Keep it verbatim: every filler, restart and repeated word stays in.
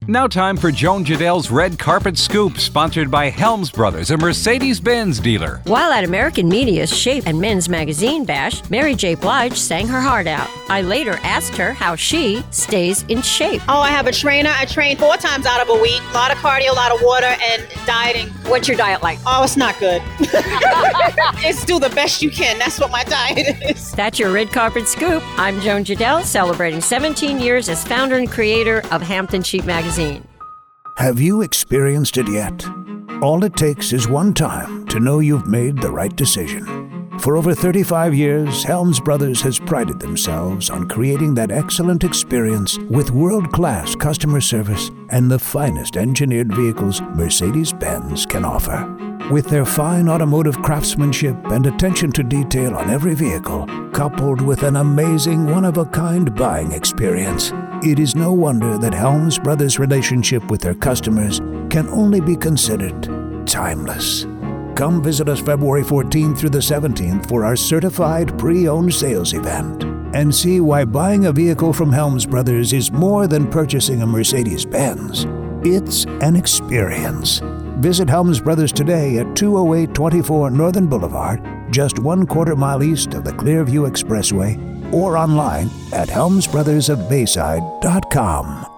Now time for Joan Jadell's Red Carpet Scoop, sponsored by Helms Brothers, a Mercedes-Benz dealer. While at American Media's Shape and Men's Magazine Bash, Mary J. Blige sang her heart out. I later asked her how she stays in shape. Oh, I have a trainer. I train four times out of a week. A lot of cardio, a lot of water, and dieting. What's your diet like? Oh, it's not good. It's do the best you can. That's what my diet is. That's your Red Carpet Scoop. I'm Joan Jadell, celebrating seventeen years as founder and creator of Hampton Sheep Magazine. Have you experienced it yet? All it takes is one time to know you've made the right decision. For over thirty-five years, Helms Brothers has prided themselves on creating that excellent experience with world-class customer service and the finest engineered vehicles Mercedes-Benz can offer. With their fine automotive craftsmanship and attention to detail on every vehicle, coupled with an amazing one-of-a-kind buying experience, it is no wonder that Helms Brothers' relationship with their customers can only be considered timeless. Come visit us February fourteenth through the seventeenth for our certified pre-owned sales event and see why buying a vehicle from Helms Brothers is more than purchasing a Mercedes-Benz. It's an experience. Visit Helms Brothers today at two oh eight twenty-four Northern Boulevard, just one quarter mile east of the Clearview Expressway, or online at helms brothers of bayside dot com.